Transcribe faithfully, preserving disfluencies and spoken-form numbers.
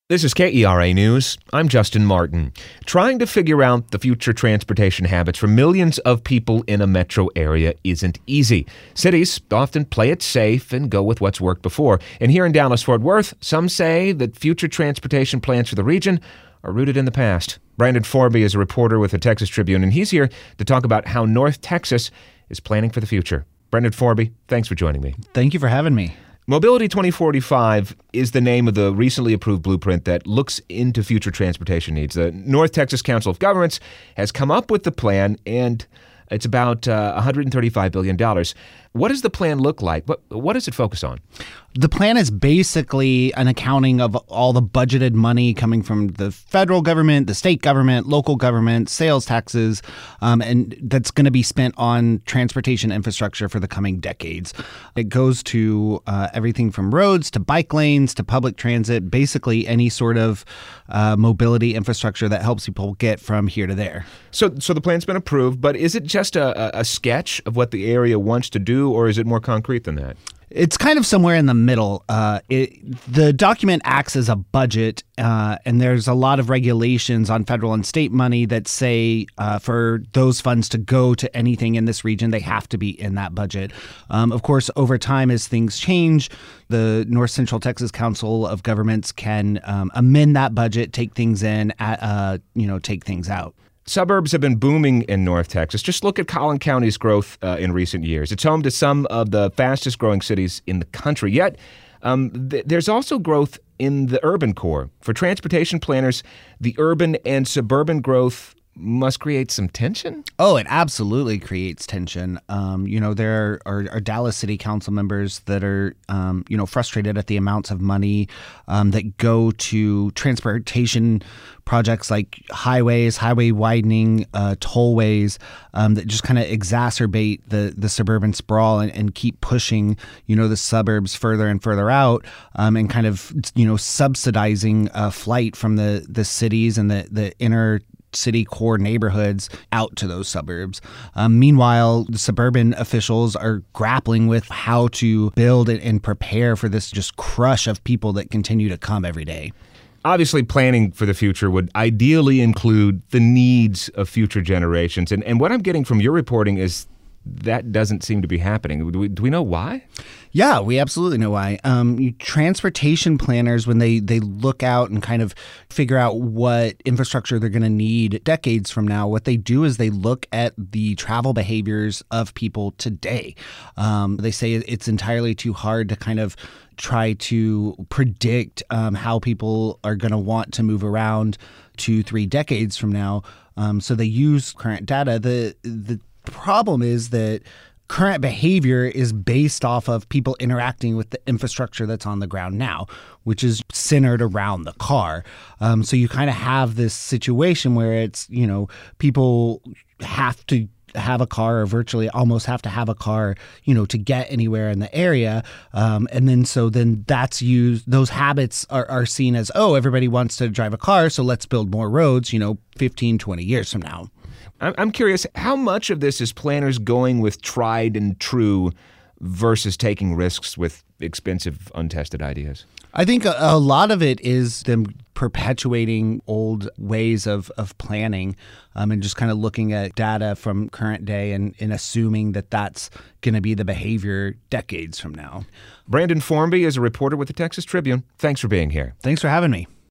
This is K E R A News. I'm Justin Martin. Trying to figure out the future transportation habits for millions of people in a metro area isn't easy. Cities often play it safe and go with what's worked before. And here in Dallas-Fort Worth, some say that future transportation plans for the region are rooted in the past. Brandon Forby is a reporter with the Texas Tribune, and he's here to talk about how North Texas is planning for the future. Brandon Forby, thanks for joining me. Thank you for having me. Mobility twenty forty-five is the name of the recently approved blueprint that looks into future transportation needs. The North Texas Council of Governments has come up with the plan, and it's about uh, one hundred thirty-five billion dollars. What does the plan look like? What, what does it focus on? The plan is basically an accounting of all the budgeted money coming from the federal government, the state government, local government, sales taxes, um, and that's going to be spent on transportation infrastructure for the coming decades. It goes to uh, everything from roads to bike lanes to public transit, basically any sort of uh, mobility infrastructure that helps people get from here to there. So, so the plan's been approved, but is it just a, a sketch of what the area wants to do, or is it more concrete than that? It's kind of somewhere in the middle. Uh, it, the document acts as a budget, uh, and there's a lot of regulations on federal and state money that say uh, for those funds to go to anything in this region, they have to be in that budget. Um, of course, over time, as things change, the North Central Texas Council of Governments can um, amend that budget, take things in, uh, you know, take things out. Suburbs have been booming in North Texas. Just look at Collin County's growth uh, in recent years. It's home to some of the fastest growing cities in the country. Yet, um, th- there's also growth in the urban core. For transportation planners, the urban and suburban growth must create some tension? Oh, it absolutely creates tension. Um, you know, there are, are Dallas City Council members that are, um, you know, frustrated at the amounts of money um, that go to transportation projects like highways, highway widening, uh, tollways um, that just kind of exacerbate the the suburban sprawl and, and keep pushing, you know, the suburbs further and further out um, and kind of, you know, subsidizing uh, flight from the, the cities and the, the inner city core neighborhoods out to those suburbs. Um, meanwhile, the suburban officials are grappling with how to build and prepare for this just crush of people that continue to come every day. Obviously, planning for the future would ideally include the needs of future generations. And, and what I'm getting from your reporting is that doesn't seem to be happening. Do we, do we know why? Yeah, we absolutely know why. Um, you, transportation planners, when they, they look out and kind of figure out what infrastructure they're going to need decades from now, what they do is they look at the travel behaviors of people today. Um, they say it's entirely too hard to kind of try to predict um, how people are going to want to move around two, three decades from now. Um, so they use current data. The the problem is that current behavior is based off of people interacting with the infrastructure that's on the ground now, which is centered around the car. Um, so you kind of have this situation where it's, you know, people have to have a car or virtually almost have to have a car, you know, to get anywhere in the area. Um, and then so then that's used, those habits are, are seen as, oh, everybody wants to drive a car, so let's build more roads, you know, fifteen, twenty years from now. I'm curious, how much of this is planners going with tried and true versus taking risks with expensive, untested ideas? I think a, a lot of it is them perpetuating old ways of, of planning um, and just kind of looking at data from current day and, and assuming that that's going to be the behavior decades from now. Brandon Forby is a reporter with the Texas Tribune. Thanks for being here. Thanks for having me.